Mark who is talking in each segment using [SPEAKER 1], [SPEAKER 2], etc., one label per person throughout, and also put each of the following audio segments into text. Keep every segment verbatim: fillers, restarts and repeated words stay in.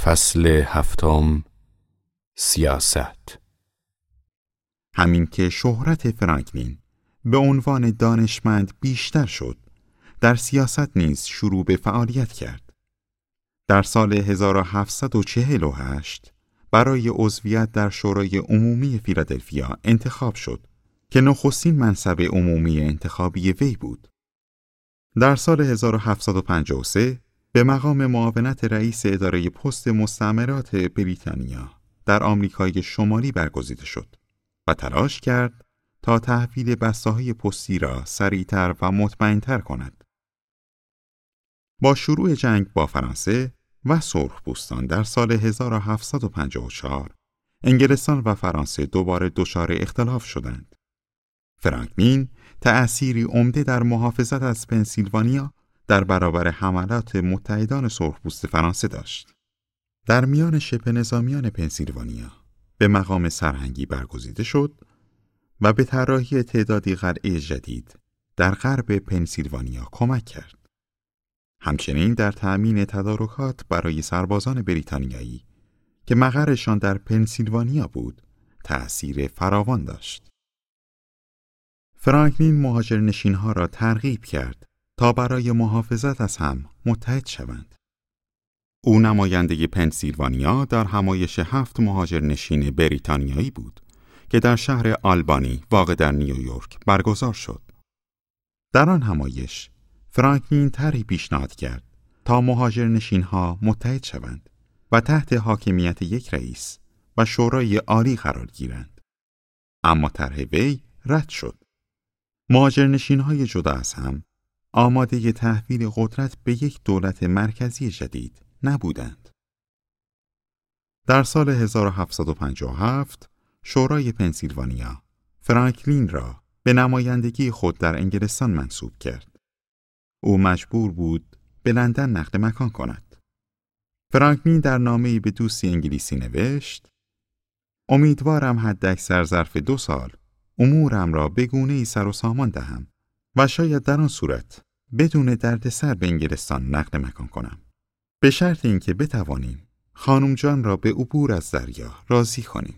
[SPEAKER 1] فصل هفتم. سیاست.
[SPEAKER 2] همین که شهرت فرانکلین به عنوان دانشمند بیشتر شد، در سیاست نیز شروع به فعالیت کرد. در سال هزار و هفتصد و چهل و هشت برای عضویت در شورای عمومی فیلادلفیا انتخاب شد که نخستین منصب عمومی انتخابی وی بود. در سال هزار و هفتصد و پنجاه و سه به مقام معاونت رئیس اداره پست مستعمرات بریتانیا در آمریکای شمالی برگزیده شد و تلاش کرد تا تحویل بسته‌های پستی را سریعتر و مطمئن‌تر کند. با شروع جنگ با فرانسه و سرخپوستان در سال هزار و هفتصد و پنجاه و چهار، انگلستان و فرانسه دوباره دچار اختلاف شدند. فرانکلین تأثیری عمده در محافظت از پنسیلوانیا در برابر حملات متحدان سرخپوست فرانسه داشت. در میان شبه نظامیان پنسیلوانیا به مقام سرهنگی برگزیده شد و به طراحی تعدادی قلعه جدید در غرب پنسیلوانیا کمک کرد. همچنین در تأمین تدارکات برای سربازان بریتانیایی که مقرشان در پنسیلوانیا بود تأثیر فراوان داشت. فرانکلین مهاجرنشین‌ها را ترغیب کرد تا برای محافظت از هم متحد شوند. او نماینده پنسیلوانیا در همایش هفت مهاجرنشین بریتانیایی بود که در شهر آلبانی واقع در نیویورک برگزار شد. در آن همایش فرانکلین طرحی پیشنهاد کرد تا مهاجرنشین‌ها متحد شوند و تحت حاکمیت یک رئیس و شورای عالی قرار گیرند. اما طرح وی رد شد. مهاجرنشین‌های جدا از هم آماده تحویل قدرت به یک دولت مرکزی جدید نبودند. در سال هزار و هفتصد و پنجاه و هفت شورای پنسیلوانیا فرانکلین را به نمایندگی خود در انگلستان منصوب کرد. او مجبور بود به لندن نقل مکان کند. فرانکلین در نامه‌ای به دوستی انگلیسی نوشت: امیدوارم حداکثر ظرف دو سال امورم را به گونه‌ای سر و سامان دهم و شاید در آن صورت بدون دردسر به انگلستان نقل مکان کنم، به شرط اینکه بتوانیم خانم جان را به عبور از دریا راضی کنیم.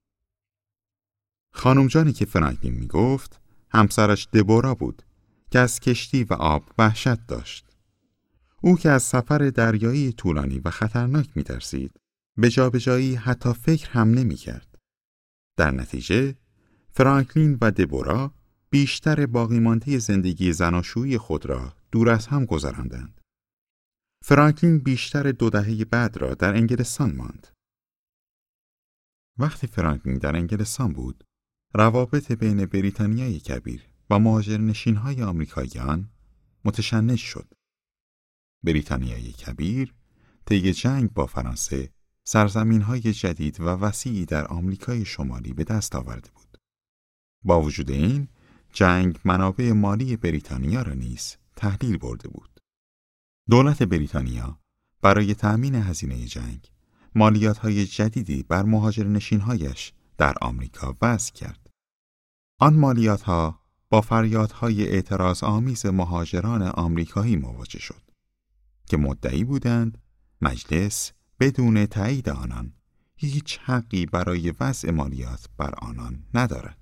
[SPEAKER 2] خانم جانی که فرانکلین می گفت همسرش دبورا بود که از کشتی و آب وحشت داشت. او که از سفر دریایی طولانی و خطرناک می ترسید، به جا به جایی حتی فکر هم نمی کرد. در نتیجه فرانکلین و دبورا بیشتر باقی مانده زندگی زناشویی خود را دور از هم گذراندند. فرانکلین بیشتر دو دهه بعد را در انگلستان ماند. وقتی فرانکلین در انگلستان بود، روابط بین بریتانیای کبیر و مهاجرنشین‌های آمریکاییان متشنج شد. بریتانیای کبیر طی جنگ با فرانسه سرزمین‌های جدید و وسیعی در آمریکای شمالی به دست آورده بود. با وجود این، جنگ منابع مالی بریتانیا را نیز تحلیل برده بود. دولت بریتانیا برای تأمین هزینه جنگ مالیات‌های جدیدی بر مهاجرنشین‌هایش در آمریکا وضع کرد. آن مالیات‌ها با فریادهای اعتراض آمیز مهاجران آمریکایی مواجه شد که مدعی بودند مجلس بدون تایید آنان هیچ حقی برای وضع مالیات بر آنان ندارد.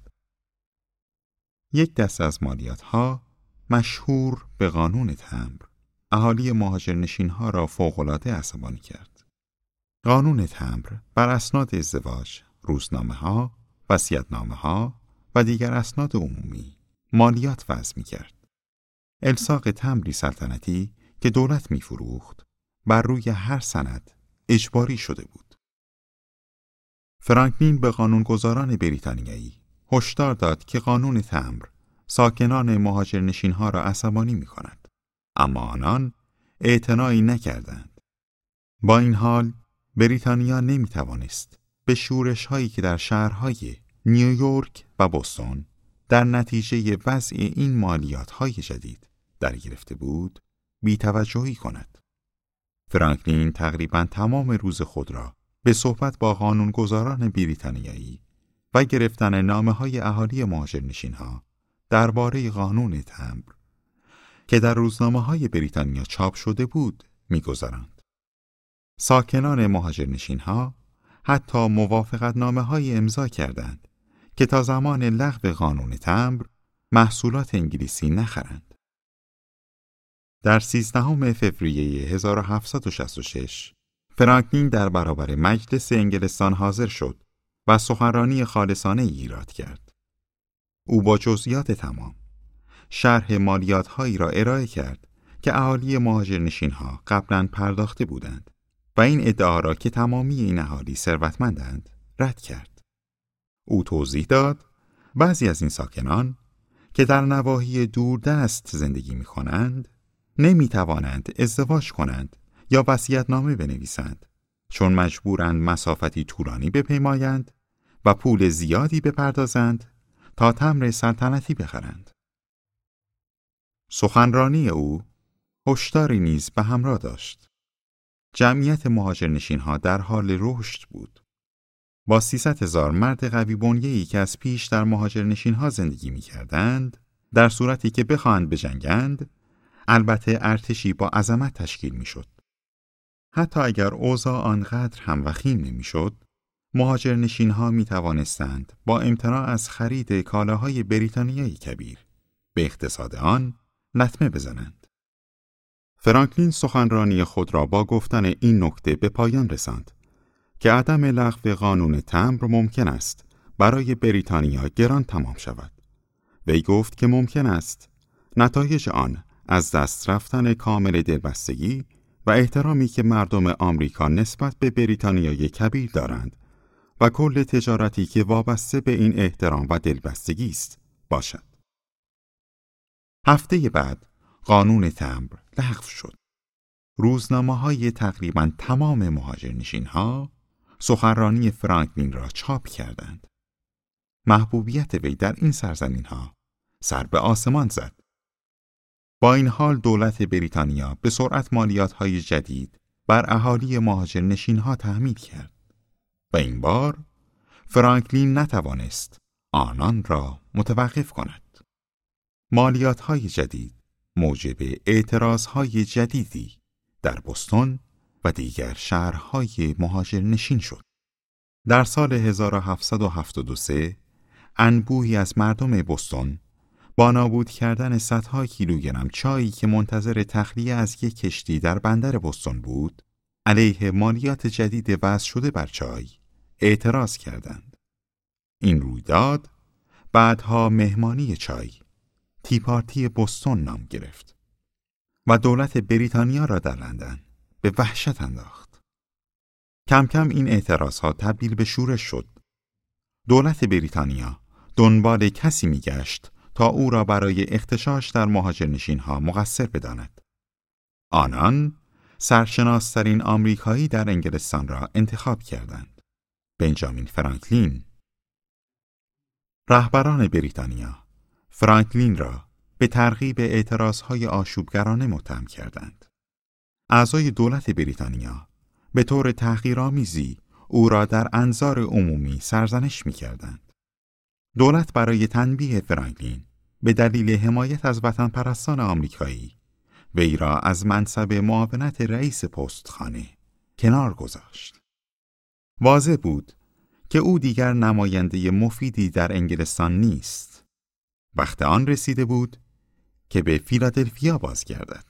[SPEAKER 2] یک دسته از مالیات‌ها مشهور به قانون تمبر اهالی مهاجرنشین‌ها را فوق‌العاده عصبانی کرد. قانون تمبر بر اسناد ازدواج، روزنامه‌ها، وصیت‌نامه‌ها و دیگر اسناد عمومی مالیات وضع می‌کرد. الصاق تمبری سلطنتی که دولت می‌فروخت بر روی هر سند اجباری شده بود. فرانکلین به قانونگذاران بریتانیایی هشدار داد که قانون تمبر ساکنان مهاجرنشین‌ها را عصبانی می‌کند، اما آنان اعتنایی نکردند. با این حال بریتانیا نمی‌توانست به شورش‌هایی که در شهرهای نیویورک و بوستون در نتیجه وضع این مالیات‌های جدید در گرفته بود بی‌توجهی کند. فرانکلین تقریباً تمام روز خود را به صحبت با قانونگذاران بریتانیایی و گرفتن نامه‌های اهالی مهاجرنشین‌ها درباره قانون تمبر که در روزنامه‌های بریتانیا چاپ شده بود می‌گذراند. ساکنان مهاجرنشین‌ها حتی موافقتنامه های امضا کردند که تا زمان لغو قانون تمبر محصولات انگلیسی نخرند. در سیزدهم فوریه هزار و هفتصد و شصت و شش فرانکلین در برابر مجلس انگلستان حاضر شد و سخنرانی خالصانه ایراد کرد. او با جزئیات تمام شرح مالیات‌هایی را ارائه کرد که اهالی مهاجرنشین‌ها قبلاً پرداخته بودند و این ادعا را که تمامی این اهالی ثروتمندند رد کرد. او توضیح داد بعضی از این ساکنان که در نواحی دوردست زندگی می‌کنند نمی‌توانند ازدواج کنند یا وصیت‌نامه بنویسند چون مجبورند مسافتی طولانی بپیمایند و پول زیادی بپردازند تا تمر سلطنتی بخرند. سخنرانی او هشداری نیز به همراه داشت. جمعیت مهاجرنشین‌ها در حال رشد بود. با سیصد هزار مرد قوی بنیه‌ای که از پیش در مهاجرنشین‌ها زندگی می‌کردند، در صورتی که بخواهند بجنگند، البته ارتشی با عظمت تشکیل می‌شد. حتی اگر اوضاع آنقدر هم وخیم نمی‌شد، مهاجرنشین‌ها می‌توانستند با امتناع از خرید کالاهای بریتانیایی کبیر به اقتصاد آن لطمه بزنند. فرانکلین سخنرانی خود را با گفتن این نکته به پایان رساند که عدم لغو قانون تمبر ممکن است برای بریتانیا گران تمام شود. وی گفت که ممکن است نتایج آن از دست رفتن کامل دلبستگی و احترامی که مردم آمریکا نسبت به بریتانیای کبیر دارند و کل تجارتی که وابسته به این احترام و دلبستگی است باشد. هفته بعد قانون تمبر لغو شد. روزنامه‌های تقریباً تمام مهاجرنشین‌ها سخنرانی فرانکلین را چاپ کردند. محبوبیت وی در این سرزمین‌ها سر به آسمان زد. با این حال دولت بریتانیا به سرعت مالیات‌های جدید بر اهالی مهاجرنشین‌ها تحمیل کرد و این بار فرانکلین نتوانست آنان را متوقف کند. مالیات‌های جدید موجب اعتراضهای جدیدی در بوستون و دیگر شهرهای مهاجرنشین شد. در سال هزار و هفتصد و هفتاد و سه انبوهی از مردم بوستون با نابود کردن صدها کیلوگرم چایی که منتظر تخلیه از یک کشتی در بندر بوستون بود، علیه مالیات جدید وضع شده بر چای اعتراض کردند. این رویداد بعدها مهمانی چای، تی پارتی بوستون نام گرفت و دولت بریتانیا را در لندن به وحشت انداخت. کم کم این اعتراضها تبدیل به شورش شد. دولت بریتانیا دنبال کسی می‌گشت تا او را برای اغتشاش در مهاجرنشین‌ها مقصر بداند. آنان سرشناس‌ترین آمریکایی در انگلستان را انتخاب کردند، بنجامین فرانکلین. رهبران بریتانیا فرانکلین را به ترغیب اعتراضهای آشوبگرانه متهم کردند. اعضای دولت بریتانیا به طور تحقیرآمیزی او را در انظار عمومی سرزنش می‌کردند. دولت برای تنبیه فرانکلین به دلیل حمایت از وطن پرستان آمریکایی وی را از منصب معاونت رئیس پستخانه کنار گذاشت. واضح بود که او دیگر نماینده مفیدی در انگلستان نیست. وقت آن رسیده بود که به فیلادلفیا بازگردد.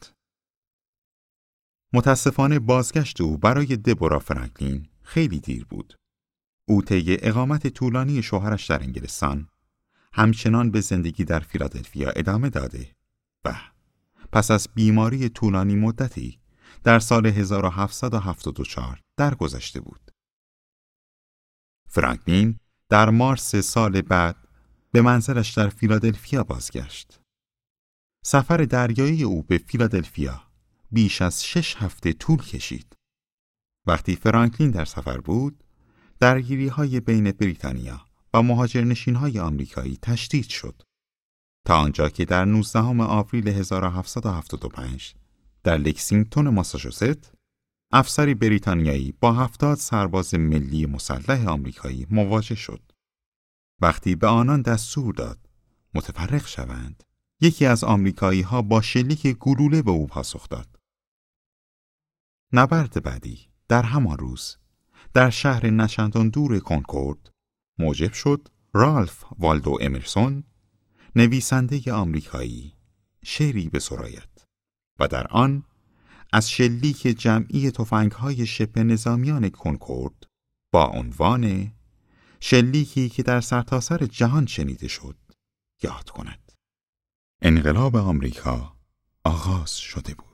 [SPEAKER 2] متاسفانه بازگشت او برای دبورا فرانکلین خیلی دیر بود. او طی اقامت طولانی شوهرش در انگلستان همچنان به زندگی در فیلادلفیا ادامه داده و پس از بیماری طولانی مدتی در سال هزار و هفتصد و هفتاد و چهار درگذشته بود. فرانکلین در مارس سال بعد به منزلش در فیلادلفیا بازگشت. سفر دریایی او به فیلادلفیا بیش از شش هفته طول کشید. وقتی فرانکلین در سفر بود، درگیری‌های بین بریتانیا و مهاجرنشین‌های آمریکایی تشدید شد تا آنجا که در نوزدهم آوریل هزار و هفتصد و هفتاد و پنج در لکسینگتون ماساچوست افسری بریتانیایی با هفتاد سرباز ملی مسلح آمریکایی مواجه شد. وقتی به آنان دستور داد متفرق شوند، یکی از آمریکایی‌ها با شلیک گلوله به او پاسخ داد. نبرد بعدی در همان روز در شهر نچندان دور کنکورد موجب شد رالف والدو امرسون، نویسنده آمریکایی، شعری بسراید و در آن از شلیک جمعی تفنگ‌های شبه نظامیان کنکورد با عنوان شلیکی که در سرتاسر جهان شنیده شد یاد کند. انقلاب آمریکا آغاز شده بود.